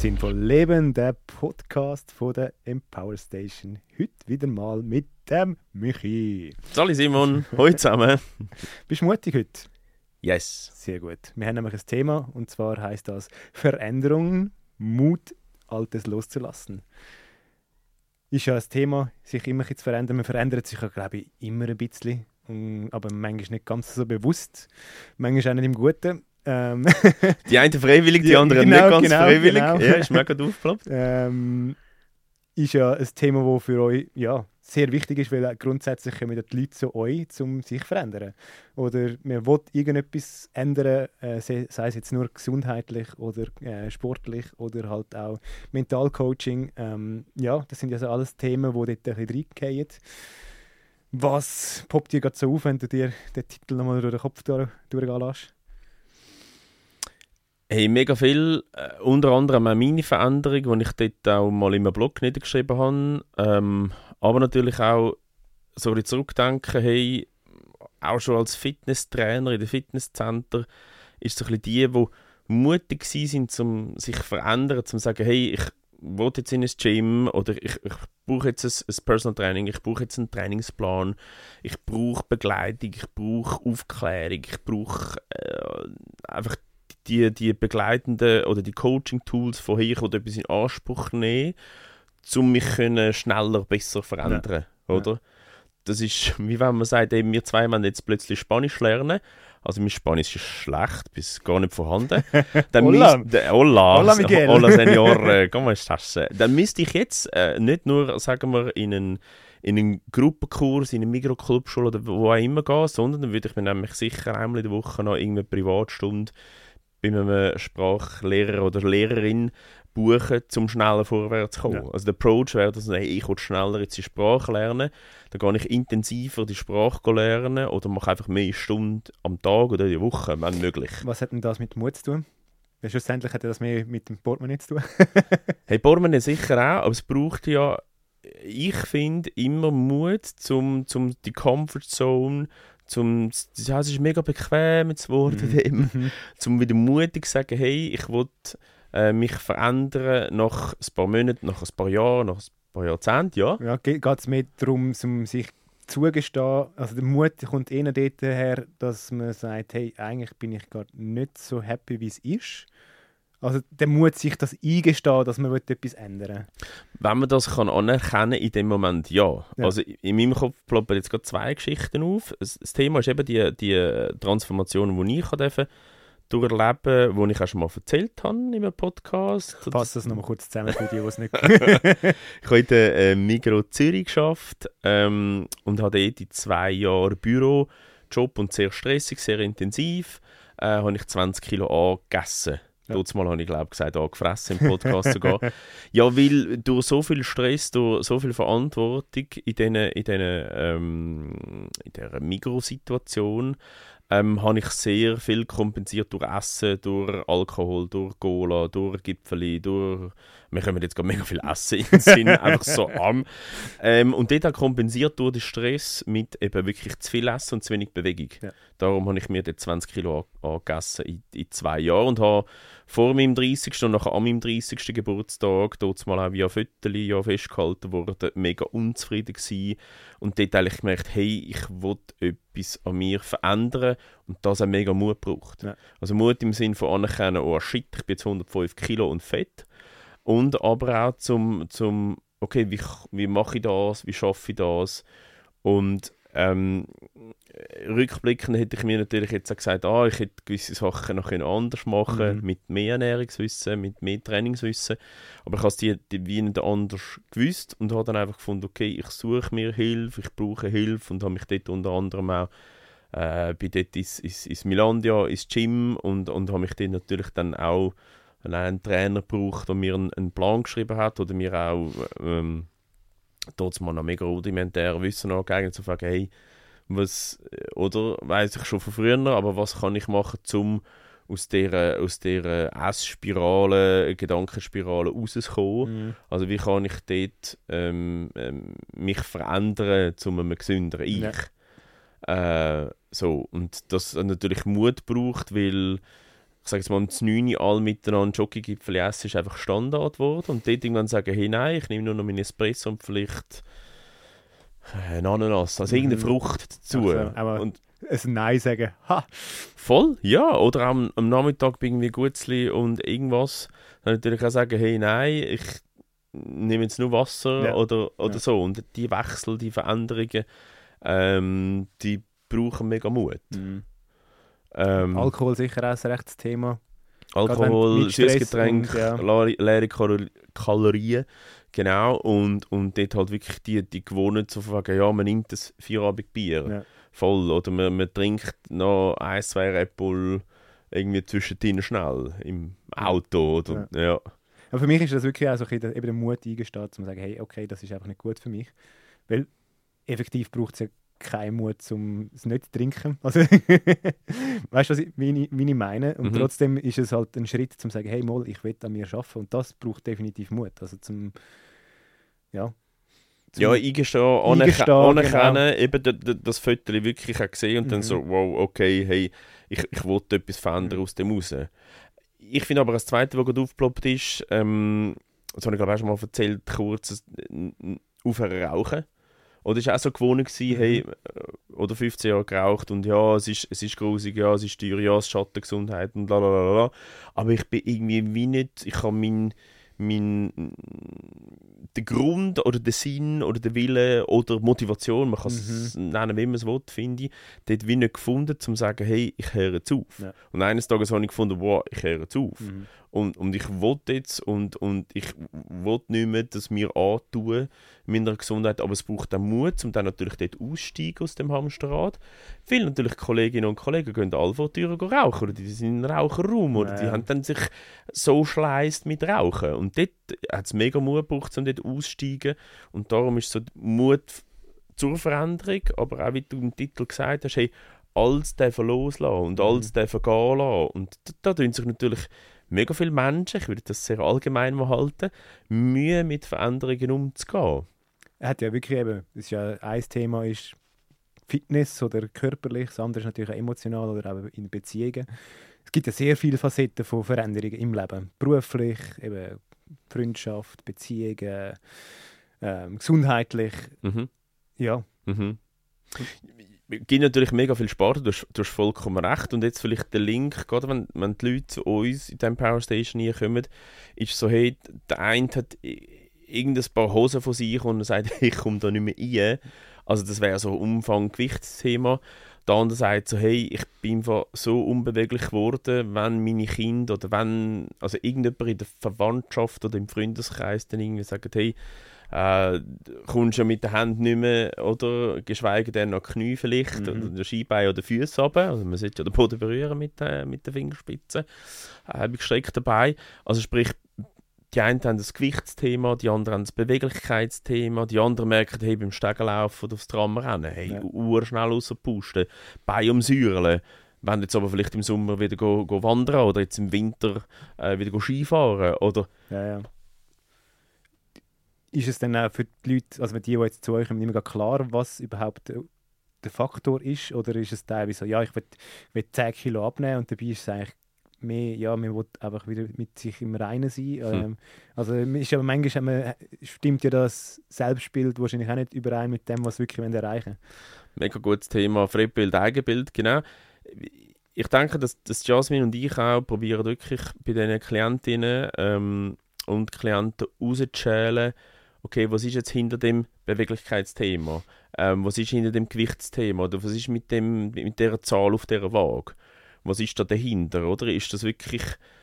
Sinnvoll Leben, der Podcast von der Empower Station. Heute wieder mal mit dem Michi. Sali Simon, hallo zusammen. Bist du mutig heute? Yes. Sehr gut. Wir haben nämlich ein Thema und zwar heisst das Veränderungen, Mut, Altes loszulassen. Ist ja ein Thema, sich immer zu verändern. Man verändert sich ja, glaube ich, immer ein bisschen, aber manchmal nicht ganz so bewusst, manchmal auch nicht im Guten. Die einen freiwillig, die anderen nicht ganz freiwillig. Genau. Ja, ist mir gerade aufgeploppt. Ist ja ein Thema, das für euch sehr wichtig ist, weil grundsätzlich kommen die Leute zu euch, um sich zu verändern. Oder man will irgendetwas ändern, sei es jetzt nur gesundheitlich oder sportlich oder halt auch Mentalcoaching. Das sind ja so alles Themen, die dort ein bisschen reingehen. Was poppt dir gerade so auf, wenn du dir den Titel nochmal durch den Kopf durchgehen lässt? Hey, mega viel. Unter anderem auch meine Veränderung, die ich dort auch mal in meinem Blog niedergeschrieben habe. Aber natürlich auch so ein bisschen zurückdenken, hey, auch schon als Fitnesstrainer in den Fitnesscenter ist so ein bisschen die mutig waren, um sich zu verändern, um zu sagen, hey, ich will jetzt in ein Gym oder ich brauche jetzt ein Personal Training, ich brauche jetzt einen Trainingsplan, ich brauche Begleitung, ich brauche Aufklärung, ich brauche einfach die begleitenden oder die Coaching-Tools von hier, ich will etwas in Anspruch nehmen, um mich schneller, besser verändern, oder? Ja. Das ist, wie wenn man sagt, wir zwei wollen jetzt plötzlich Spanisch lernen. Also mein Spanisch ist schlecht, bis gar nicht vorhanden. Hola, Miguel. Hola, Senor, ¿cómo estás? Dann müsste ich jetzt nicht nur, sagen wir, in einen Gruppenkurs, in eine Mikroclubschule oder wo auch immer gehen, sondern dann würde ich mir nämlich sicher einmal in der Woche noch irgendeine Privatstunde bei einem Sprachlehrer oder Lehrerin buchen, um schneller vorwärts zu kommen. Ja. Also der Approach wäre, dass ich will schneller jetzt die Sprache lernen, dann gehe ich intensiver die Sprache lernen oder mache einfach mehr Stunden am Tag oder die Woche, wenn möglich. Was hat denn das mit Mut zu tun? Weil schlussendlich hat das mehr mit dem Portemonnaie zu tun. Hey, Portemonnaie sicher auch, aber es braucht ja, ich finde, immer Mut, zum die Comfortzone, es ist mega bequem jetzt geworden, zum wieder mutig zu sagen, hey, ich will mich verändern nach ein paar Monaten, nach ein paar Jahren, nach ein paar Jahrzehnten, ja. Ja, geht es mehr darum, um sich zugestehen, also der Mut kommt eher dort her, dass man sagt, hey, eigentlich bin ich gerade nicht so happy, wie es ist. Also der Mut, sich das eingestehen, dass man etwas ändern will. Wenn man das kann anerkennen in dem Moment, ja. Also in meinem Kopf ploppen jetzt gerade zwei Geschichten auf. Das Thema ist eben die Transformation, die ich durchleben, die ich auch schon mal erzählt habe in einem Podcast. Fass das nochmal kurz zusammen für die, die es nicht Ich habe in der Migros Zürich gearbeitet und habe dort in 2 Jahren Bürojob und sehr stressig, sehr intensiv. Habe ich 20 Kilo angegessen. Ja. Mal habe ich, glaube ich, gesagt, angefressen im Podcast sogar. Ja, weil durch so viel Stress, durch so viel Verantwortung in dieser Migros-Situation habe ich sehr viel kompensiert durch Essen, durch Alkohol, durch Cola, durch Gipfeli, durch... Wir können jetzt gerade mega viel Essen in den Sinn, einfach so am. Und dort auch kompensiert durch den Stress mit eben wirklich zu viel Essen und zu wenig Bewegung. Ja. Darum habe ich mir dort 20 Kilo angegessen in 2 Jahren und habe vor meinem 30. und nachher an meinem 30. Geburtstag dort mal auch via Fotos festgehalten worden, mega unzufrieden gewesen und dort eigentlich gemerkt, hey, ich will etwas an mir verändern und das auch mega Mut braucht. Ja. Also Mut im Sinne von anerkennen, oh shit, ich bin jetzt 105 Kilo und fett. Und aber auch zum okay, wie mache ich das, wie schaffe ich das? Und rückblickend hätte ich mir natürlich jetzt auch gesagt, ich hätte gewisse Sachen noch anders machen mit mehr Ernährungswissen, mit mehr Trainingswissen. Aber ich habe es die wie nicht anders gewusst und habe dann einfach gefunden, okay, ich suche mir Hilfe, ich brauche Hilfe und habe mich dort unter anderem auch bin dort ins Milandia, ins Gym und habe mich dort natürlich dann auch einen Trainer gebraucht, der mir einen Plan geschrieben hat oder mir auch dort mal noch mega rudimentär Wissen angeeignet, zu fragen, hey, was, oder weiss ich schon von früher, aber was kann ich machen, um aus dieser Essspirale, Gedankenspirale rauszukommen? Also wie kann ich dort mich verändern zu einem gesünderen Ich? Ja. Und das natürlich Mut braucht, weil ich sage jetzt mal, um 9 Uhr alle miteinander Jockey-Gipfel essen, ist einfach Standard geworden. Und dort irgendwann sagen, hey, nein, ich nehme nur noch meinen Espresso und vielleicht eine Ananas, also irgendeine Frucht dazu. Also, und ein Nein sagen, ha! voll, ja. Oder auch am Nachmittag bei irgendwie Gutzli und irgendwas. Dann natürlich auch sagen, hey, nein, ich nehme jetzt nur Wasser oder so. Und die Wechsel, die Veränderungen, die brauchen mega Mut. Alkohol sicher auch ein rechtes Thema. Alkohol, Süßgetränk, und, leere Kalorien, genau. Und dort halt wirklich die Gewohnheit zu fragen, ja, man nimmt das Feierabendbier. Ja. Voll. Oder man trinkt noch 1, 2 Red Bull irgendwie zwischendrin schnell im Auto. Oder, ja. Aber für mich ist das wirklich auch so eben der Mut eingestehen, um zu sagen, hey, okay, das ist einfach nicht gut für mich. Weil effektiv braucht es ja keinen Mut, um es nicht zu trinken. Also, weißt du, wie ich meine? Und trotzdem ist es halt ein Schritt, um zu sagen, hey, mal, ich will an mir arbeiten. Und das braucht definitiv Mut. Also eingestehen, anerkennen, eben das Foto wirklich auch gesehen und dann so, wow, okay, hey, ich wollte etwas verändern aus dem raus. Ich finde aber, das Zweite, was gerade aufgeploppt ist, das habe ich glaube auch schon mal erzählt, kurz, aufhören rauchen. Oder es war auch so gewohnt, hey, oder 15 Jahre geraucht und ja, es ist grusig, ja, es ist teuer, ja, es schadet Gesundheit und lalalala. Aber ich bin irgendwie wie nicht, ich habe den Grund oder den Sinn oder den Willen oder Motivation, man kann es nennen, wie man es will, finde ich, dort wie nicht gefunden, um zu sagen, hey, ich höre jetzt auf. Ja. Und eines Tages habe ich gefunden, wow, ich höre jetzt auf. Und ich wollte jetzt und ich wollte nicht mehr, dass wir antun meiner Gesundheit, aber es braucht dann Mut, um dann natürlich dort auszusteigen aus dem Hamsterrad. Viele natürlich Kolleginnen und Kollegen gehen alle vor die Tür rauchen oder die sind in einem Raucherraum oder die haben dann sich so schleist mit Rauchen. Und dort hat es mega Mut gebraucht, um dort auszusteigen. Und darum ist so Mut zur Veränderung, aber auch wie du im Titel gesagt hast, hey, alles dürfen loslassen und alles dürfen gehen lassen. Und da tun sich natürlich mega viele Menschen, ich würde das sehr allgemein mal halten, Mühe mit Veränderungen umzugehen. Er hat ja wirklich eben, das ist ja ein Thema ist Fitness oder körperlich, das andere ist natürlich auch emotional oder auch in Beziehungen. Es gibt ja sehr viele Facetten von Veränderungen im Leben. Beruflich, eben Freundschaft, Beziehungen, gesundheitlich. Ja. Es gibt natürlich mega viel Sport, du hast vollkommen recht. Und jetzt vielleicht der Link, gerade wenn die Leute zu uns in diesem Power Station hier kommen, ist so, hey, der eine hat irgendein paar Hosen von sich und er sagt, ich komme da nicht mehr rein. Also das wäre so ein Umfang-Gewichtsthema. Der andere sagt so, hey, ich bin so unbeweglich geworden, wenn meine Kinder oder wenn also irgendjemand in der Verwandtschaft oder im Freundeskreis dann irgendwie sagt, hey, kommst du ja mit der Hand nicht mehr, oder geschweige denn noch Knie vielleicht, oder der Skibein oder Füße runter. Also man sollte ja den Boden berühren mit den Fingerspitzen, mit gestreckten Beinen. Also sprich, die einen haben das Gewichtsthema, die anderen haben das Beweglichkeitsthema, die anderen merken, hey, beim Stegenlauf oder aufs Tram rennen, hey, urschnell rauspusten, Beine umsäuerlen. Wenn jetzt aber vielleicht im Sommer wieder go wandern oder jetzt im Winter wieder go Skifahren, oder... Ja. Ist es dann auch für die Leute, also die jetzt zu euch kommen, nicht mehr klar, was überhaupt der Faktor ist? Oder ist es teilweise so, ja, ich will 10 Kilo abnehmen und dabei ist es eigentlich mehr, ja, man will einfach wieder mit sich im Reinen sein. Also ist aber manchmal stimmt ja das Selbstbild wahrscheinlich auch nicht überein mit dem, was wirklich erreichen wollen. Mega gutes Thema, Fremdbild, Eigenbild, genau. Ich denke, dass Jasmin und ich auch probieren wirklich bei diesen Klientinnen und Klienten rauszuschälen, okay, was ist jetzt hinter dem Beweglichkeitsthema? Was ist hinter dem Gewichtsthema? Oder was ist mit dieser Zahl auf dieser Waage? Was ist da dahinter? Oder ist das wirklich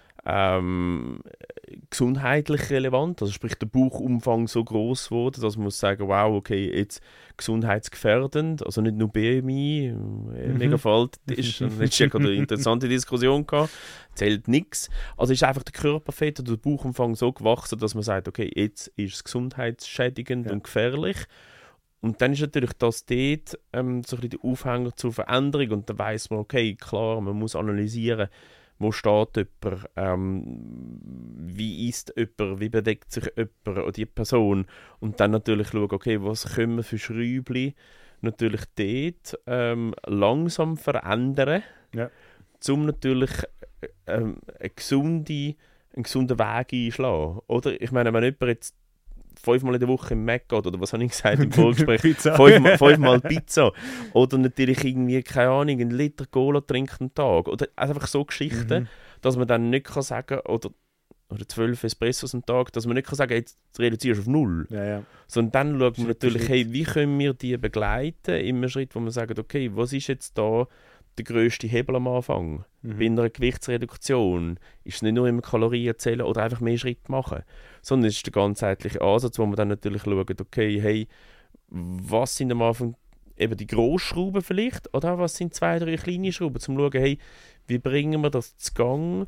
gesundheitlich relevant? Also sprich, der Bauchumfang so groß wurde, dass man muss sagen, wow, okay, jetzt gesundheitsgefährdend, also nicht nur BMI, mega falsch ist. Jetzt ja gerade eine interessante Diskussion gehabt, zählt nichts. Also ist einfach der Körperfett oder der Bauchumfang so gewachsen, dass man sagt, okay, jetzt ist es gesundheitsschädigend und gefährlich. Und dann ist natürlich das dort so ein bisschen der Aufhänger zur Veränderung und dann weiss man, okay, klar, man muss analysieren, wo steht jemand, wie isst jemand, wie bedeckt sich jemand oder die Person und dann natürlich schauen, okay, was können wir für Schräubchen natürlich dort langsam verändern, um natürlich einen gesunden Weg einschlagen. Oder? Ich meine, wenn jemand jetzt 5-mal in der Woche im Mac geht, oder was habe ich gesagt im Vorgespräch? 5-mal Pizza. Oder natürlich irgendwie, keine Ahnung, 1 Liter Cola trinkt am Tag. Oder einfach so Geschichten, dass man dann nicht kann sagen oder 12 Espressos am Tag, dass man nicht kann sagen, jetzt reduzierst du auf 0. Ja. Sondern dann schaut man natürlich, Schritt. hey, wie können wir die begleiten in einem Schritt, wo man sagt, okay, was ist jetzt da der grösste Hebel am Anfang? Bei einer Gewichtsreduktion ist es nicht nur immer Kalorien zählen oder einfach mehr Schritte machen, sondern es ist der ganzheitliche Ansatz, wo man dann natürlich schaut, okay, hey, was sind am Anfang eben die Grossschrauben vielleicht, oder was sind 2-3 kleine Schrauben, um zu schauen, hey, wie bringen wir das zu Gang,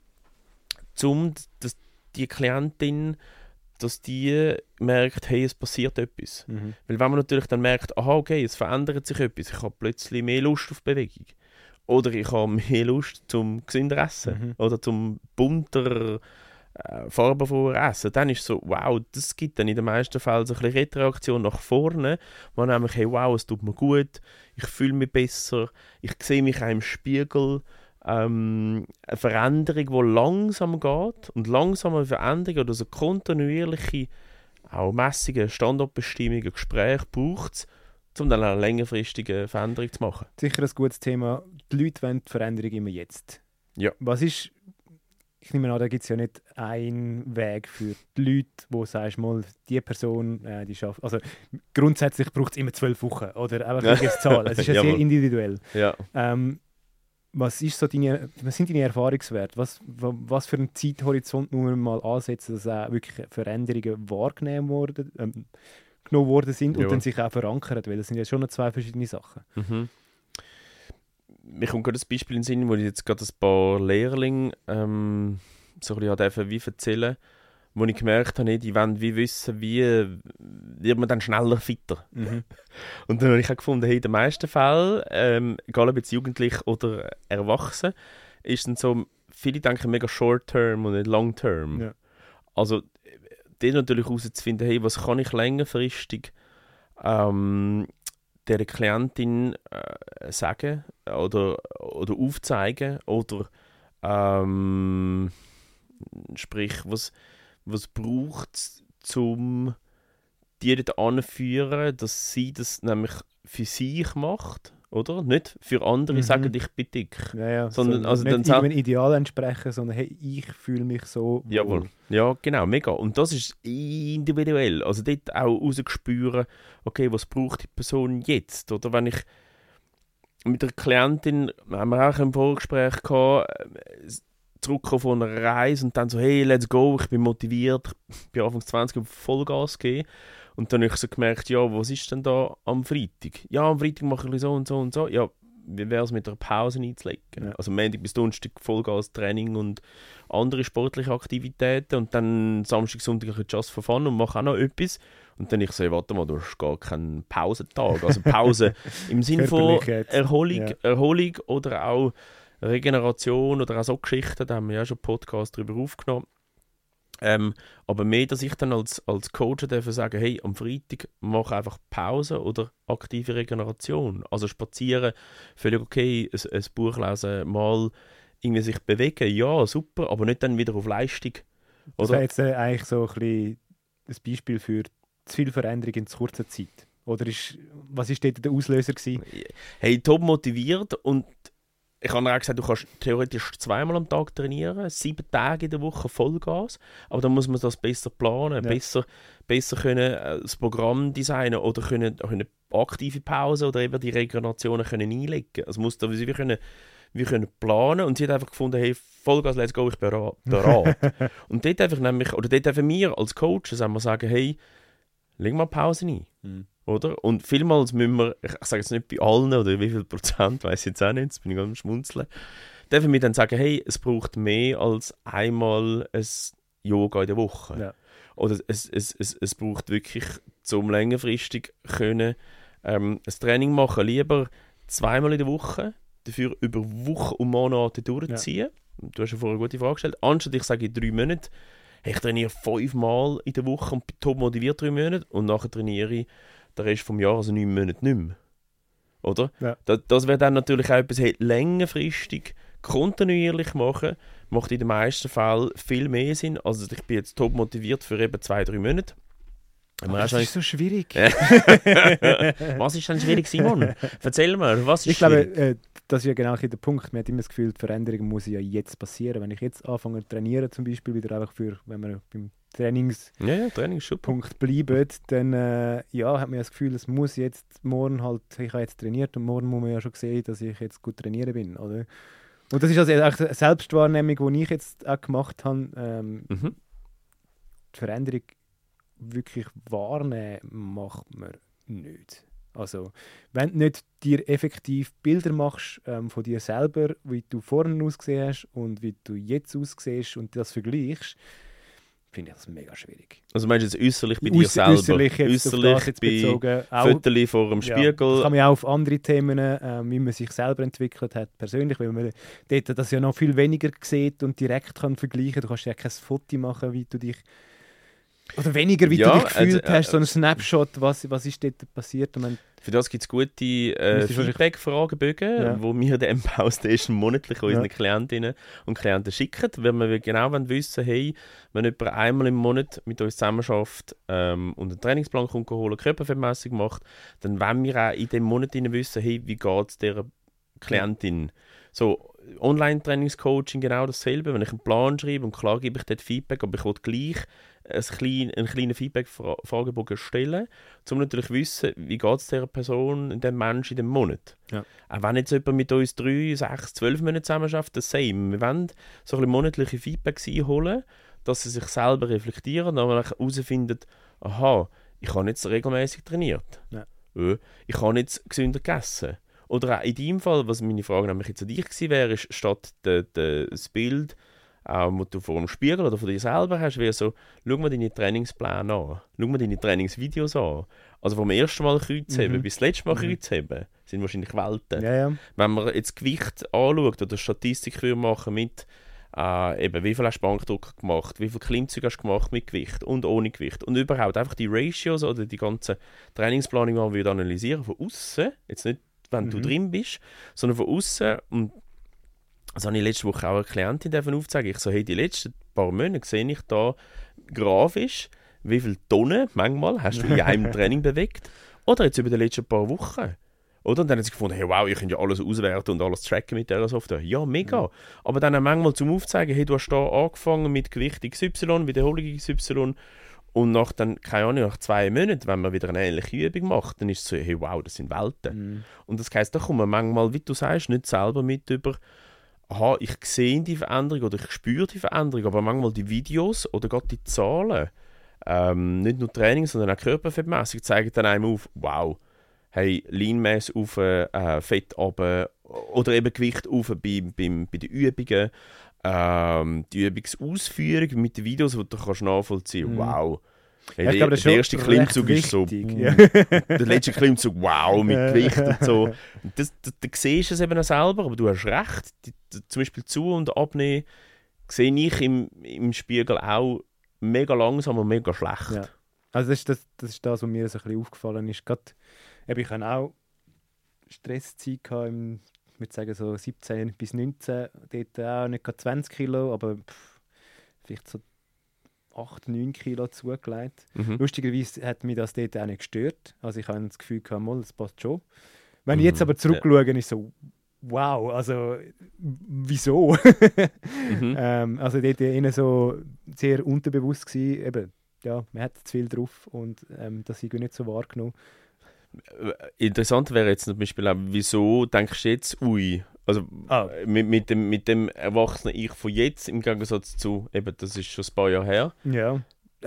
dass die Klientin, dass die merkt, hey, es passiert etwas. Weil wenn man natürlich dann merkt, aha, okay, es verändert sich etwas, ich habe plötzlich mehr Lust auf Bewegung. Oder ich habe mehr Lust zum gesünder Essen. Oder zum bunter, farbenfroher Essen. Dann ist es so, wow, das gibt dann in den meisten Fällen so ein bisschen Retroaktion nach vorne, wo nämlich, hey, wow, es tut mir gut, ich fühle mich besser, ich sehe mich auch im Spiegel. Eine Veränderung, die langsam geht und langsame Veränderung oder so kontinuierliche, auch Messungen, Standortbestimmungen, Gespräche braucht es, um dann eine längerfristige Veränderung zu machen. Sicher ein gutes Thema. Die Leute wollen die Veränderung immer jetzt. Ja. Was ist, ich nehme an, da gibt es ja nicht einen Weg für die Leute, wo du sagst, mal, die Person, die schafft, also grundsätzlich braucht es immer 12 Wochen oder einfach eine Zahl. Es ist ja sehr individuell. Ja. Was sind deine Erfahrungswerte? Was für einen Zeithorizont muss man mal ansetzen, dass auch wirklich Veränderungen wahrgenommen worden sind und dann sich auch verankern? Weil das sind ja schon noch 2 verschiedene Sachen. Mir kommt gerade ein Beispiel in den Sinn, wo ich jetzt gerade ein paar Lehrlinge so ein bisschen wie erzählen, wo ich gemerkt habe, die wollen wie wissen, wie wird man dann schneller fitter. Und dann habe ich auch gefunden, hey, in den meisten Fällen, egal ob jetzt Jugendlich oder Erwachsen, ist es so, viele denken mega short-term und nicht long-term. Ja. Also, dort natürlich herauszufinden, hey, was kann ich längerfristig der Klientin sagen oder aufzeigen oder sprich, was braucht es, um die dort anzuführen, dass sie das nämlich für sich macht, oder? Nicht für andere sagen, ich bin dick. Ja, sondern so also nicht dann irgendeinem Ideal entsprechen, sondern hey, ich fühle mich so wohl. Jawohl. Ja, genau, mega. Und das ist individuell. Also dort auch rausspüren, okay, was braucht die Person jetzt? Oder wenn ich mit der Klientin, haben wir auch im Vorgespräch gehabt, zurückkommen von einer Reise und dann so, hey, let's go, ich bin motiviert, ich bin Anfang 20 auf Vollgas gegeben. Und dann habe ich so gemerkt, ja, was ist denn da am Freitag? Ja, am Freitag mache ich so und so und so. Ja, wie wäre es mit einer Pause einzulegen? Ja. Also Montag bis Donnerstag Vollgas-Training und andere sportliche Aktivitäten und dann Samstag, Sonntag Just for Fun und mache auch noch etwas. Und dann ich so, warte mal, du hast gar keinen Pausentag. Also Pause im Sinne von Erholung oder auch Regeneration oder auch so Geschichten, da haben wir ja schon einen Podcast darüber aufgenommen. Aber mehr, dass ich dann als Coach darf sagen, hey, am Freitag mach einfach Pause oder aktive Regeneration. Also spazieren, völlig okay, ein Buch lesen, mal irgendwie sich bewegen, ja, super, aber nicht dann wieder auf Leistung. Oder? Das wäre jetzt eigentlich so ein bisschen das Beispiel für zu viel Veränderung in zu kurzer Zeit. Oder was war dort der Auslöser gewesen? Hey, top motiviert und ich habe auch gesagt, du kannst theoretisch 2-mal am Tag trainieren, 7 Tage in der Woche Vollgas, aber dann muss man das besser planen, besser können das Programm designen oder können aktive Pause oder eben die Regenerationen können einlegen. Also muss da wir können planen und sie hat einfach gefunden, hey, Vollgas, let's go, ich bin bereit. Und dort einfach nämlich, oder dort dürfen wir als Coaches sagen, hey, leg mal Pause ein. Oder? Und vielmals müssen wir, ich sage jetzt nicht bei allen oder wie viel Prozent, weiß ich jetzt auch nicht, jetzt bin ich ganz am Schmunzeln, dürfen wir dann sagen, hey, es braucht mehr als einmal ein Yoga in der Woche. Ja. Oder es braucht wirklich, zum längerfristig können, ein Training machen, lieber 2-mal in der Woche, dafür über Wochen und Monate durchziehen. Ja. Du hast ja vorher eine gute Frage gestellt. Anstatt ich sage in 3 Monaten, hey, ich trainiere 5-mal in der Woche und bin top motiviert 3 Monate und nachher trainiere ich den Rest vom Jahr, also 9 Monate nicht mehr. Oder? Ja. Das wäre dann natürlich auch etwas, hey, längerfristig kontinuierlich machen, macht in den meisten Fällen viel mehr Sinn. Also ich bin jetzt top motiviert für eben 2-3 Monate. Das ist so schwierig. Was ist denn schwierig, Simon? Erzähl mir, was ist schwierig? Ich glaube, das ist ja genau der Punkt. Man hat immer das Gefühl, die Veränderung muss ja jetzt passieren. Wenn ich jetzt anfange zu trainieren, zum Beispiel, wieder einfach wenn wir beim Trainingspunkt bleiben, dann hat man das Gefühl, es muss jetzt morgen halt, ich habe jetzt trainiert und morgen muss man ja schon sehen, dass ich jetzt gut trainieren bin, oder? Und das ist also auch eine Selbstwahrnehmung, die ich jetzt auch gemacht habe. Die Veränderung wirklich wahrnehmen macht man nicht. Also, wenn du nicht dir effektiv Bilder machst von dir selber, wie du vorhin ausgesehen hast und wie du jetzt aussiehst und das vergleichst, finde ich das mega schwierig. Also meinst du jetzt äußerlich bei dir selber? Äußerlich jetzt bezogen. Fotos vor dem Spiegel? Das kann man auch auf andere Themen, wie man sich selber entwickelt hat, persönlich, weil man dort das ja noch viel weniger sieht und direkt kann vergleichen. Du kannst ja kein Foto machen, wie du dich oder weniger, wie du dich gefühlt hast, so ein Snapshot, was ist dort passiert. Für das gibt es gute Feedback-Fragebögen, wo wir den Power-Station monatlich unseren Klientinnen und Klienten schicken, weil wir genau wissen, hey, wenn jemand einmal im Monat mit uns zusammenarbeitet und einen Trainingsplan kommt holen, Körperfettmessung macht, dann wollen wir auch in dem Monat wissen, hey, wie geht es dieser Klientin. So, Online-Trainingscoaching genau dasselbe. Wenn ich einen Plan schreibe und klar gebe ich dort Feedback, aber ich will gleich einen kleinen Feedback-Fragebogen stellen, um natürlich zu wissen, wie geht es dieser Person, dem Menschen in dem Monat. Ja. Auch wenn jetzt jemand mit uns 3, 6, 12 Monate zusammen schafft, das same. Wir wollen so ein bisschen monatliche Feedbacks einholen, dass sie sich selber reflektieren und dann herausfinden, aha, ich habe jetzt regelmäßig trainiert. Ja. Ich habe jetzt gesünder gegessen. Oder auch in deinem Fall, was meine Frage nämlich jetzt an dich gewesen wäre, ist, statt das Bild, das du vor dem Spiegel oder von dir selber hast, wäre so, schau mal deine Trainingspläne an, schau mal deine Trainingsvideos an. Also vom ersten Mal Kreuzheben bis das letzte Mal Kreuzheben sind wahrscheinlich Welten. Ja. Wenn man jetzt Gewicht anschaut oder Statistik machen mit eben, wie viel hast du Bankdrücker gemacht, wie viele Klimmzüge hast du gemacht mit Gewicht und ohne Gewicht und überhaupt einfach die Ratios oder die ganze Trainingsplanung, die wir analysieren von außen, jetzt nicht wenn du drin bist, sondern von außen. Und das habe ich letzte Woche auch eine Klientin aufzeigen. Ich so, hey, die letzten paar Monate sehe ich da grafisch, wie viele Tonnen manchmal hast du in einem Training bewegt. Oder jetzt über die letzten paar Wochen. Oder? Und dann haben sie gefunden, hey, wow, ich kann ja alles auswerten und alles tracken mit dieser Software. Ja, mega. Ja. Aber dann manchmal zum Aufzeigen, hey, du hast da angefangen mit Gewicht XY, Wiederholung XY. Und nach 2 Monaten, wenn man wieder eine ähnliche Übung macht, dann ist es so, hey, wow, das sind Welten. Und das heisst, da kommt man manchmal, wie du sagst, nicht selber mit über, aha, ich sehe die Veränderung oder ich spüre die Veränderung, aber manchmal die Videos oder gerade die Zahlen, nicht nur Training, sondern auch Körperfettmessung, zeigen dann einem auf, wow, hey, Lean-Mass auf, Fett runter oder eben Gewicht auf bei den Übungen. Die Übungsausführung mit den Videos, die du kannst nachvollziehen kannst. Wow. Hey, ja, ich glaube, der erste Klimmzug ist so, ja. Der letzte Klimmzug, wow, mit Gewicht und so. Da siehst du es eben auch selber, aber du hast recht. Zum Beispiel Zu- und Abnehmen sehe ich im Spiegel auch mega langsam und mega schlecht. Ja. Also das ist das, was mir so ein bisschen aufgefallen ist. Gerade, ich hatte auch Stresszeit im, ich würde sagen so 17 bis 19, dort auch nicht gerade 20 Kilo, aber vielleicht so 8, 9 Kilo zugelegt. Lustigerweise hat mich das dort auch nicht gestört. Also ich habe das Gefühl gehabt, das passt schon. Wenn ich jetzt aber zurückschaue, ist so, wow, also wieso? Also dort war so sehr unterbewusst gewesen, eben, ja, man hat zu viel drauf und das habe ich nicht so wahrgenommen. Interessant wäre jetzt zum Beispiel auch, wieso denkst du jetzt, also mit dem erwachsenen Ich von jetzt im Gegensatz zu, eben, das ist schon ein paar Jahre her. Ja,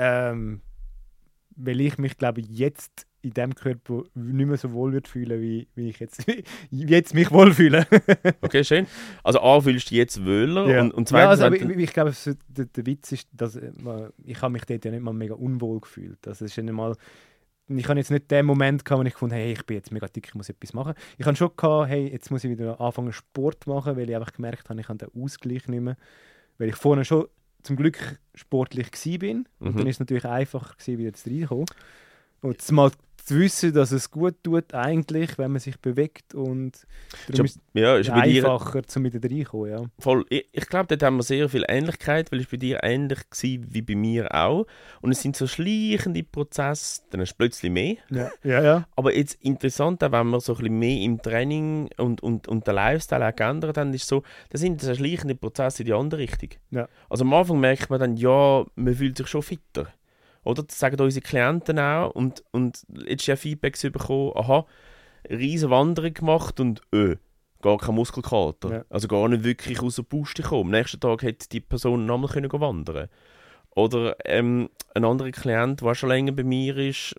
weil ich mich, glaube ich, jetzt in diesem Körper nicht mehr so wohl würde fühlen, wie ich jetzt mich wohlfühle. Okay, schön. Also A, fühlst du dich jetzt wohler und zweitens... Ja, also, ich glaube, der Witz ist, dass ich habe mich dort ja nicht mal mega unwohl gefühlt. Das ist ja nicht mal... Ich habe jetzt nicht den Moment gehabt, wo ich gefunden habe, hey, ich bin jetzt mega dick, ich muss etwas machen. Ich habe schon gehabt, hey, jetzt muss ich wieder anfangen Sport machen, weil ich einfach gemerkt habe, ich habe den Ausgleich nicht mehr. Weil ich vorher schon zum Glück sportlich war. Und dann ist es natürlich einfacher gewesen, wieder reinzukommen. Und mal zu wissen, dass es gut tut eigentlich, wenn man sich bewegt und darum ist es bei dir einfacher, um wieder reinkommen. Ja. voll. Ich glaube, dort haben wir sehr viel Ähnlichkeit, weil es bei dir ähnlich war wie bei mir auch. Und es sind so schleichende Prozesse, dann hast du plötzlich mehr. Ja. Aber jetzt interessant, auch wenn man so ein bisschen mehr im Training und den Lifestyle auch geändert haben, ist so, das sind so schleichende Prozesse in die andere Richtung. Ja. Also am Anfang merkt man dann, ja, man fühlt sich schon fitter. Oder? Das sagen unsere Klienten auch. Und jetzt ja Feedbacks bekommen, aha, riesen Wanderung gemacht und gar kein Muskelkater. Ja. Also gar nicht wirklich aus der Puste gekommen. Am nächsten Tag hätte die Person nochmal wandern können. Oder ein anderer Klient, der auch schon länger bei mir ist,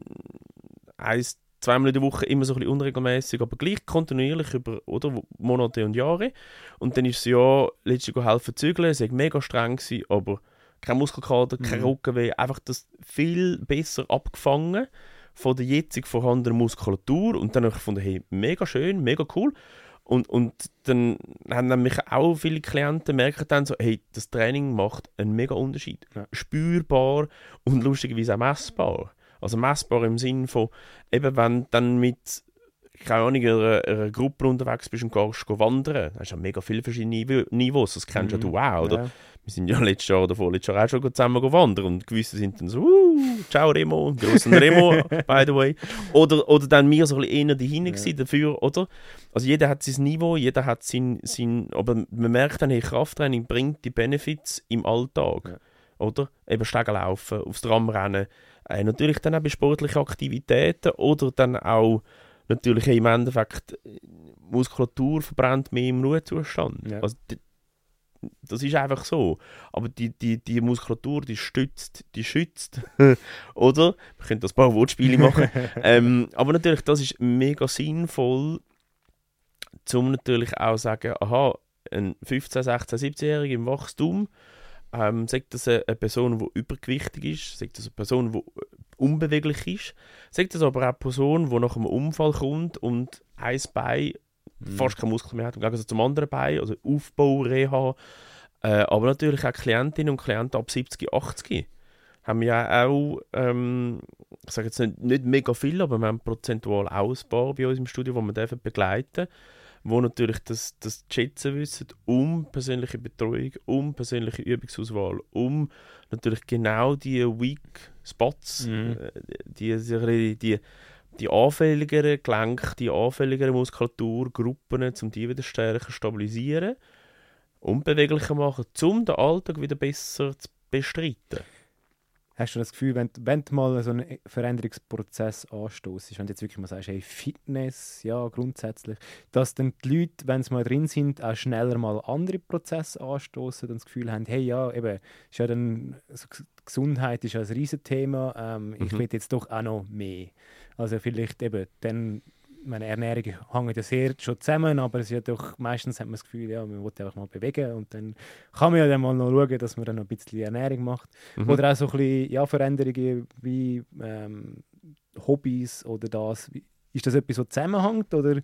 1-2 Mal in der Woche immer so ein bisschen unregelmäßig, aber gleich kontinuierlich über Monate und Jahre. Und dann ist es ja letztlich helfen zügeln, es war mega streng gewesen, aber kein Muskelkater, kein Rückenweh, einfach das viel besser abgefangen von der jetzig vorhandenen Muskulatur. Und dann habe ich gefunden, hey, mega schön, mega cool. Und dann haben nämlich auch viele Klienten merken dann so, hey, das Training macht einen mega Unterschied. Ja. Spürbar und lustigerweise auch messbar. Also messbar im Sinn von, eben wenn du dann mit keine Ahnung, einer Gruppe unterwegs bist und gehst wandern, da hast du ja mega viele verschiedene Niveaus, das kennst ja du auch, oder? Ja. Wir sind ja letztes Jahr oder vorletztes Jahr auch schon zusammen wandern und gewisse sind dann so, ciao Remo, grossen Remo, by the way. Oder dann wir so ein bisschen eher dahinter dafür, oder? Also jeder hat sein Niveau, jeder hat sein aber man merkt dann, hey, Krafttraining bringt die Benefits im Alltag, oder? Eben Stegen laufen, aufs Tram rennen, natürlich dann auch bei sportlichen Aktivitäten oder dann auch natürlich im Endeffekt Muskulatur verbrennt mehr im Ruhezustand. Ja. Also, das ist einfach so. Aber die Muskulatur, die schützt. Oder? Wir können das ein paar Wortspiele machen. Aber natürlich, das ist mega sinnvoll, um natürlich auch zu sagen, aha, ein 15-, 16-, 17-Jähriger im Wachstum, sagt das eine Person, die übergewichtig ist, sagt das eine Person, die unbeweglich ist, sagt das aber auch eine Person, die nach einem Unfall kommt und ein Bein fast keinen Muskel mehr hat, im Gegensatz zum anderen Bein, also Aufbau, Reha, aber natürlich auch Klientinnen und Klienten ab 70, 80 haben ja auch, ich sage jetzt nicht mega viel, aber wir haben prozentual auch ein paar bei uns im Studio, die wir begleiten dürfen, wo natürlich das schätzen wissen, persönliche Betreuung, persönliche Übungsauswahl, natürlich genau die Weak Spots, die anfälligeren Gelenke, die anfälligeren Muskulaturgruppen, um die wieder stärker stabilisieren und beweglicher machen, um den Alltag wieder besser zu bestreiten. Hast du das Gefühl, wenn du mal so einen Veränderungsprozess anstoßt, wenn du jetzt wirklich mal sagst, hey, Fitness, ja, grundsätzlich, dass dann die Leute, wenn sie mal drin sind, auch schneller mal andere Prozesse anstoßen und das Gefühl haben, hey, ja, eben, ist ja dann, so Gesundheit ist ja ein Riesenthema, ich will jetzt doch auch noch mehr. Also vielleicht eben dann, meine Ernährung hängt ja sehr schon zusammen, aber es ist ja doch, meistens hat man das Gefühl, ja, man will einfach mal bewegen und dann kann man ja dann mal noch schauen, dass man dann noch ein bisschen Ernährung macht. Oder auch so ein bisschen, ja, Veränderungen wie Hobbys oder das. Ist das etwas, was zusammenhängt oder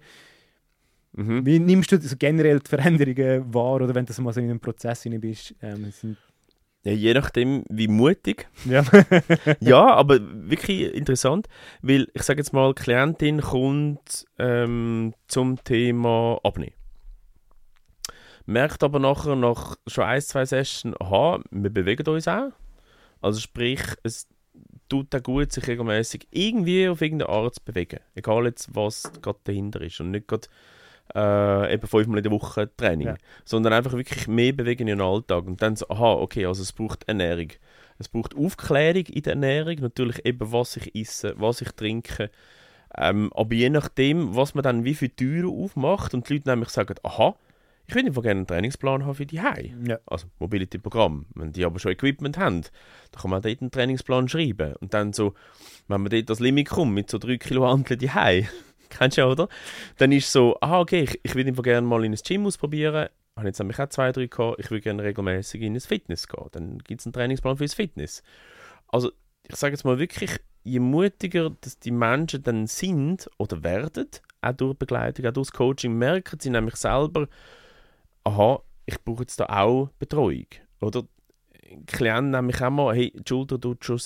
wie nimmst du so generell die Veränderungen wahr oder wenn du mal so in einem Prozess hinein bist? Ja, je nachdem, wie mutig. Ja. Ja, aber wirklich interessant, weil ich sage jetzt mal, die Klientin kommt zum Thema Abnehmen. Merkt aber nachher nach schon 1-2 Sessions, aha, wir bewegen uns auch. Also sprich, es tut auch gut, sich regelmäßig irgendwie auf irgendeine Art zu bewegen. Egal jetzt, was gerade dahinter ist. Und nicht gerade eben 5-mal in der Woche Training, sondern einfach wirklich mehr bewegen in den Alltag und dann so, aha, okay, also es braucht Ernährung. Es braucht Aufklärung in der Ernährung, natürlich eben, was ich esse, was ich trinke, aber je nachdem, was man dann wie für Türen aufmacht und die Leute nämlich sagen, aha, ich würde gerne einen Trainingsplan haben für die Hause. Ja. Also Mobility-Programm. Wenn die aber schon Equipment haben, dann kann man dort einen Trainingsplan schreiben und dann so, wenn man dort das Limit kommt mit so 3 Kilo Hanteln die Hause, kennst du ja, oder? Dann ist so, okay, ich würde einfach gerne mal in ein Gym ausprobieren. Ich habe jetzt nämlich auch 2-3 gehabt. Ich würde gerne regelmäßig in ein Fitness gehen. Dann gibt es einen Trainingsplan für das Fitness. Also, ich sage jetzt mal wirklich, je mutiger dass die Menschen dann sind oder werden, auch durch Begleitung, auch durch das Coaching, merken sie nämlich selber, aha, ich brauche jetzt da auch Betreuung. Oder Klienten nämlich auch mal, hey, die Schulter tut schon seit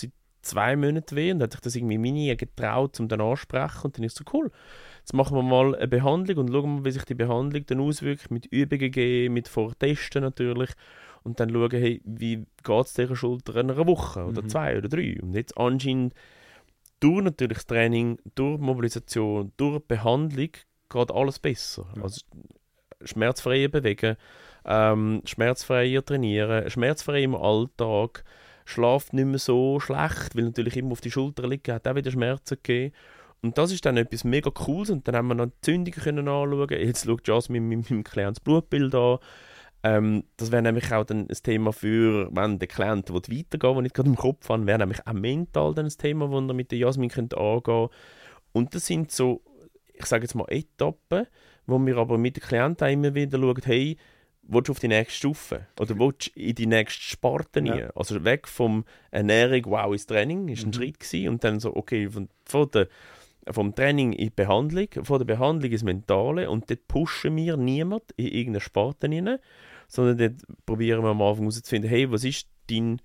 2 Monaten weh und hat sich das irgendwie meine getraut, um dann ansprechen und dann ist so cool. Jetzt machen wir mal eine Behandlung und schauen wir, wie sich die Behandlung dann auswirkt, mit Übungen geben, mit Vortesten natürlich und dann schauen, hey, wie geht es dieser Schulter in einer Woche oder 2 oder 3 und jetzt anscheinend durch natürlich das Training, durch Mobilisation, durch die Behandlung geht alles besser. Ja. Also schmerzfreier bewegen, schmerzfreier trainieren, schmerzfrei im Alltag, schlaft nicht mehr so schlecht, weil natürlich immer auf die Schulter liegen, hat auch wieder Schmerzen gegeben. Und das ist dann etwas mega Cooles und dann haben wir noch die Zündungen können anschauen. Jetzt schaut Jasmin mit meinem Klient das Blutbild an. Das wäre nämlich auch dann ein Thema für, wenn der Klient weitergehen will, das ich gerade im Kopf habe, wäre nämlich auch mental dann ein Thema, das er mit der Jasmin angehen könnte. Und das sind so, ich sage jetzt mal Etappen, wo wir aber mit den Klienten immer wieder schauen, hey, willst du auf die nächste Stufe? Oder willst du in die nächste Sparte rein? Also weg vom Ernährung, wow, ins Training, ist ein Schritt gewesen. Und dann so, okay, vom Training in die Behandlung, von der Behandlung ins Mentale. Und dort pushen wir niemand in irgendeine Sparte rein, sondern dort probieren wir am Anfang herauszufinden, hey, was ist dein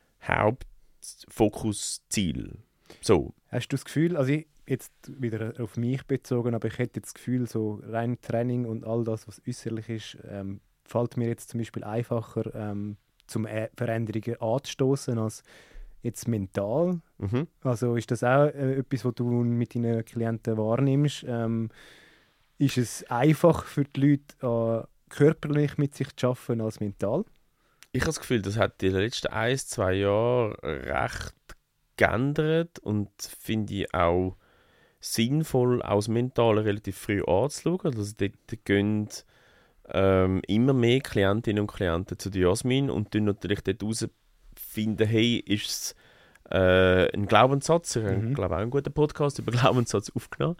Hauptfokusziel? So. Hast du das Gefühl, also jetzt wieder auf mich bezogen, aber ich hätte jetzt das Gefühl, so rein Training und all das, was äußerlich ist, fällt mir jetzt zum Beispiel einfacher, zum Veränderungen anzustoßen als jetzt mental. Also ist das auch etwas, was du mit deinen Klienten wahrnimmst? Ist es einfach für die Leute, körperlich mit sich zu arbeiten als mental? Ich habe das Gefühl, das hat in den letzten 1-2 Jahren recht geändert und finde ich auch sinnvoll, auch das Mentale relativ früh anzuschauen. Also dort gehen immer mehr Klientinnen und Klienten zu der Jasmin und dann natürlich dort herausfinden, hey, ist es ein Glaubenssatz? Ich habe, glaube auch einen guten Podcast über Glaubenssatz aufgenommen.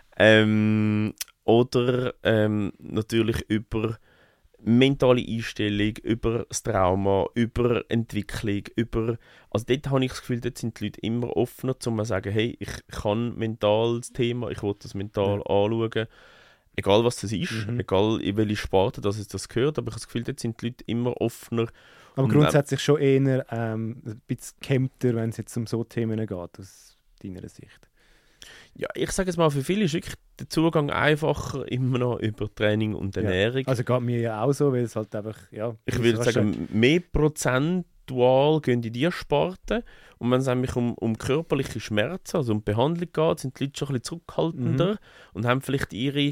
Oder natürlich über mentale Einstellung, über das Trauma, über Entwicklung, also dort habe ich das Gefühl, dort sind die Leute immer offener, um zu sagen, hey, ich kann mental das Thema, ich will das mental anschauen, egal was das ist, egal in welche Sparte das gehört, aber ich habe das Gefühl, dort sind die Leute immer offener. Aber grundsätzlich schon eher ein bisschen gehemmter, wenn es jetzt um so Themen geht, aus deiner Sicht. Ja, ich sage jetzt mal, für viele ist wirklich der Zugang einfacher immer noch über Training und Ernährung. Also geht mir ja auch so, weil es halt einfach, ja... Ich würde sagen, mehr prozentual gehen in diese Sparte. Und wenn es nämlich um körperliche Schmerzen, also um Behandlung geht, sind die Leute schon ein bisschen zurückhaltender und haben vielleicht ihre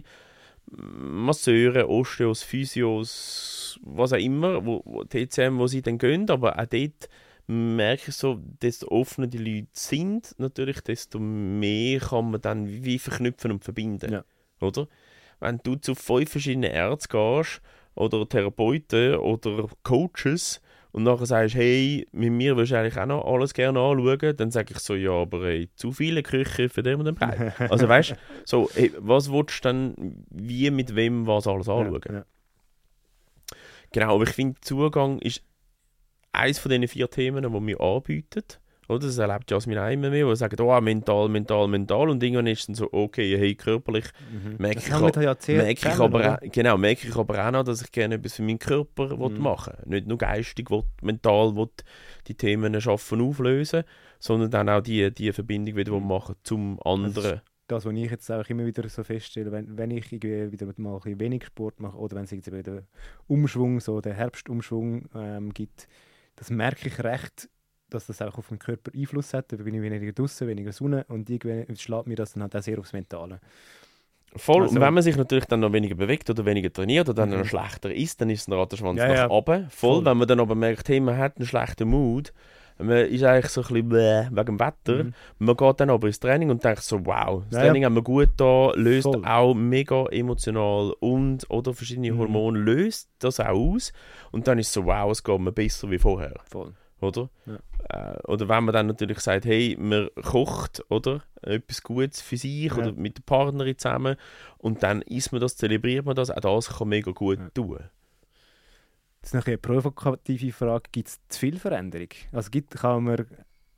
Masseure, Osteos, Physios, was auch immer, TCM, wo sie dann gehen, aber auch dort merke ich so, desto offener die Leute sind, natürlich, desto mehr kann man dann wie verknüpfen und verbinden. Ja. Oder? Wenn du zu 5 verschiedenen Ärzten gehst, oder Therapeuten, oder Coaches, und nachher sagst, hey, mit mir willst du eigentlich auch noch alles gerne anschauen, dann sage ich so, ja, aber ey, zu viele Küche für den und den Preis. Also weißt du, so, hey, was willst du dann, wie, mit wem, was alles anschauen? Ja. Genau, aber ich finde, Zugang ist eines von diesen 4 Themen, die wir anbieten. Oder? Das erlebt Jasmin auch immer mehr, wo sie sagen, oh, mental. Und irgendwann ist es dann so, okay, hey, körperlich merke ich aber auch noch, dass ich gerne etwas für meinen Körper machen will. Nicht nur geistig, mental die Themen schaffen, auflösen, sondern dann auch die Verbindung wieder machen zum anderen. Das, was ich jetzt auch immer wieder so feststelle, wenn ich irgendwie wieder mal ein bisschen wenig Sport mache oder wenn es irgendwie wieder Umschwung, so den Herbstumschwung gibt, das merke ich recht, dass das auch auf den Körper Einfluss hat. Da bin ich weniger draußen, weniger Sonne und irgendwie schlägt mir das dann halt auch sehr aufs Mentale. Voll, also, und wenn man sich natürlich dann noch weniger bewegt oder weniger trainiert oder dann noch schlechter isst, dann ist der Rattenschwanz nach oben. Voll, wenn man dann aber merkt, hey, man hat einen schlechten Mut, man ist eigentlich so ein bisschen wegen dem Wetter, man geht dann aber ins Training und denkt so, wow, das Training haben wir gut da, löst auch mega emotional und oder verschiedene Hormone löst das auch aus und dann ist es so, wow, es geht mir besser wie vorher. Voll. Oder? Ja. Oder wenn man dann natürlich sagt, hey, man kocht oder etwas Gutes für sich oder mit der Partnerin zusammen und dann isst man das, zelebriert man das, auch das kann mega gut tun. Das ist noch eine provokative Frage, gibt es zu viel Veränderung? Also kann man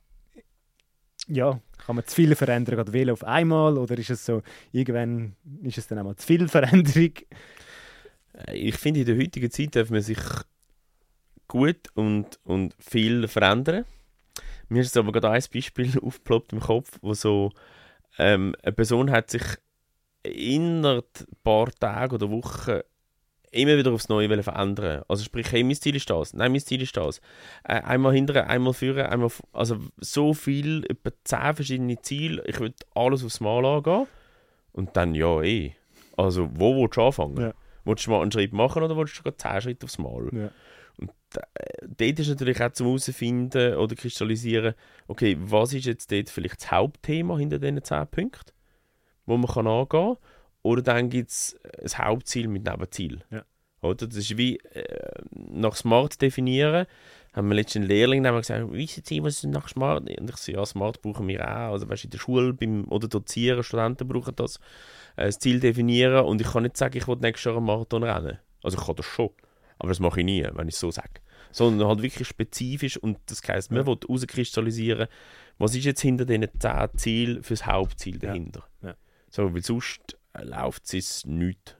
zu viel Veränderung wählen auf einmal oder ist es so, irgendwann ist es dann einmal zu viel Veränderung? Ich finde, in der heutigen Zeit darf man sich gut und viel verändern. Mir ist jetzt aber gerade ein Beispiel aufgeploppt im Kopf, wo so eine Person hat sich innerhalb ein paar Tage oder Wochen immer wieder aufs Neue verändern. Also sprich, hey, mein Ziel ist das, nein, mein Ziel ist das. Einmal hinterher, einmal führen, also so viel, etwa 10 verschiedene Ziele, ich will alles aufs Mal angehen. Und dann, also wo willst du anfangen? Ja. Willst du mal einen Schritt machen oder willst du gerade 10 Schritte aufs Mal? Ja. Und dort ist natürlich auch zum herausfinden oder kristallisieren, okay, was ist jetzt dort vielleicht das Hauptthema hinter diesen 10 Punkten, wo man angehen kann. Oder dann gibt es ein Hauptziel mit Nebenziel. Ja. Oder? Das ist wie nach Smart definieren. Haben wir letztens einen Lehrling gesagt, wissen Sie, was ist nach Smart? Und ich so, ja, Smart brauchen wir auch. Also weißt, in der Schule oder Dozieren, Studenten brauchen das. Das Ziel definieren. Und ich kann nicht sagen, ich will nächstes Jahr einen Marathon rennen. Also ich kann das schon. Aber das mache ich nie, wenn ich es so sage. Sondern halt wirklich spezifisch. Und das heisst, man will herauskristallisieren, was ist jetzt hinter diesen 10 Zielen für das Hauptziel dahinter. Ja. Ja. So, weil sonst läuft es nichts.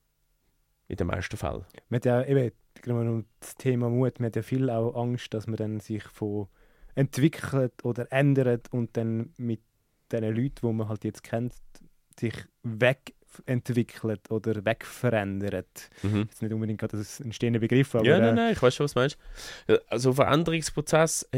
In den meisten Fällen. Man hat ja eben, um das Thema Mut, man hat ja viel auch Angst, dass man dann sich entwickelt oder ändert und dann mit den Leuten, die man halt jetzt kennt, sich wegentwickelt oder wegverändert. Jetzt nicht unbedingt gerade das ein stehender Begriff, aber... Ja, nein, ich weiß schon, was du meinst. Also Veränderungsprozess,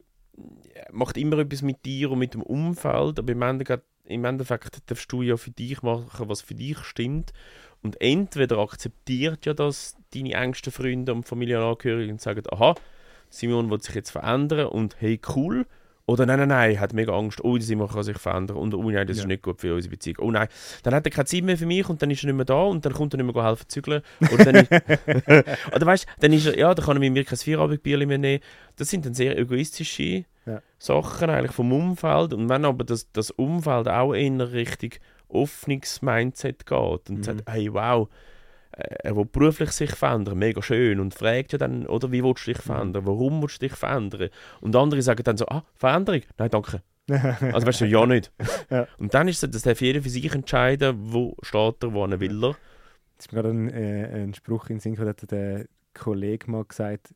macht immer etwas mit dir und mit dem Umfeld, aber im Endeffekt darfst du ja für dich machen, was für dich stimmt. Und entweder akzeptiert ja das deine engsten Freunde und Familienangehörigen und sagen, aha, Simon will sich jetzt verändern und hey, cool. Oder nein, hat mega Angst, oh, Simon kann sich verändern und oh nein, das ist nicht gut für unsere Beziehung. Oh nein, dann hat er keine Zeit mehr für mich und dann ist er nicht mehr da und dann kommt er nicht mehr helfen zügeln. Oder, oder weißt du, dann ist er, ja, dann kann er mit mir kein Feierabendbierchen mehr nehmen. Das sind dann sehr egoistische Sachen eigentlich vom Umfeld. Und wenn aber das Umfeld auch in Richtung offenes Mindset geht und sagt, hey, wow, er will beruflich sich verändern, mega schön, und fragt ja dann, oder wie willst du dich verändern, warum willst du dich verändern? Und andere sagen dann so, Veränderung? Nein, danke. Also weißt du, ja nicht. Ja. Und dann ist es, das darf jeder für sich entscheiden, wo steht er, wo er will er. Jetzt ist mir gerade ein Spruch in den Sinn gekommen, hat der Kollege mal gesagt,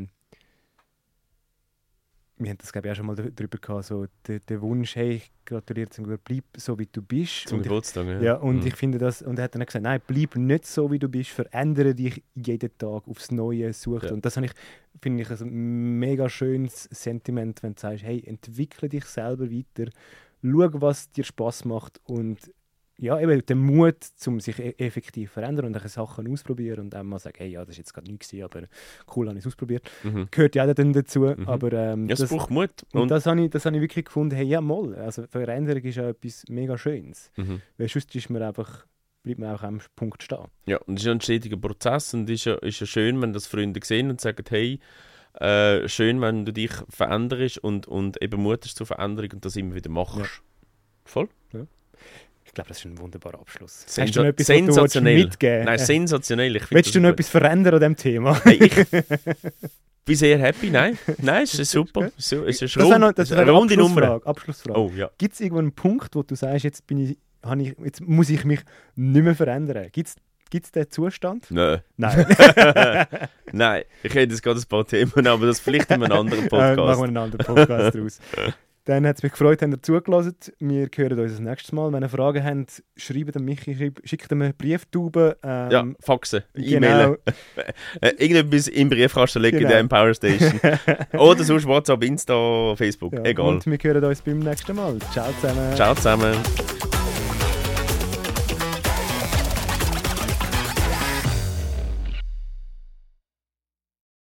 wir haben das, glaube ich, auch schon mal darüber gehabt, so der Wunsch, hey, ich gratuliere zum Glück, bleib so, wie du bist. Zum Geburtstag, ja. Ja, und ich finde das, und er hat dann gesagt, nein, bleib nicht so, wie du bist, verändere dich jeden Tag aufs Neue, such. Ja. Und das finde ich ein mega schönes Sentiment, wenn du sagst, hey, entwickle dich selber weiter, schau, was dir Spass macht und ja, eben den Mut, um sich effektiv zu verändern und Sachen ausprobieren und einmal sagen, hey, ja, das war jetzt gerade nichts, aber cool, habe ich es ausprobiert. Gehört ja auch dann dazu. Aber, es braucht Mut. Und das habe ich wirklich gefunden, hey, ja, mal. Also Veränderung ist ja etwas mega Schönes. Weil sonst bleibt man auch am Punkt stehen. Ja, und es ist ja ein stetiger Prozess und es ist ja schön, wenn das Freunde sehen und sagen, hey, schön, wenn du dich veränderst und eben Mut hast zur Veränderung und das immer wieder machst. Ja. Voll? Ja. Ich glaube, das ist ein wunderbarer Abschluss. Hast du noch etwas, sensationell. Mitgeben? Nein, sensationell. Willst du noch etwas verändern an diesem Thema? Hey, ich bin sehr happy. Nein, es ist super. Es ist eine runde Nummer. Abschlussfrage. Oh, ja. Gibt es irgendwo einen Punkt, wo du sagst, jetzt muss ich mich nicht mehr verändern? Gibt es den Zustand? Nein. Nein, ich hätte jetzt gerade ein paar Themen, aber das vielleicht in einem anderen Podcast. Machen wir einen anderen Podcast daraus. Dann hat es mich gefreut, dass ihr zugelassen. Wir hören uns das nächste Mal. Wenn ihr Fragen habt, schreibt an mich, schickt mir Brieftauben. Ja, Faxen, E-Mailen. Irgendetwas im Briefkasten legen in der Empower Station. Oder sonst WhatsApp, Insta, Facebook, egal. Und wir hören uns beim nächsten Mal. Ciao zusammen. Ciao zusammen.